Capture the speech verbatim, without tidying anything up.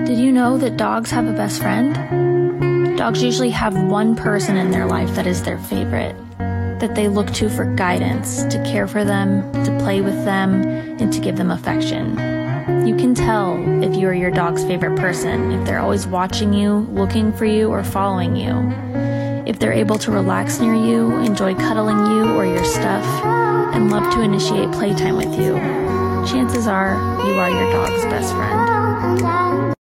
Did you know that dogs have a best friend? Dogs usually have one person in their life that is their favorite, that they look to for guidance, to care for them, to play with them, and to give them affection. You can tell if you are your dog's favorite person if they're always watching you, looking for you, or following you. If they're able to relax near you, enjoy cuddling you or your stuff, and love to initiate playtime with you. Chances are you are your dog's best friend.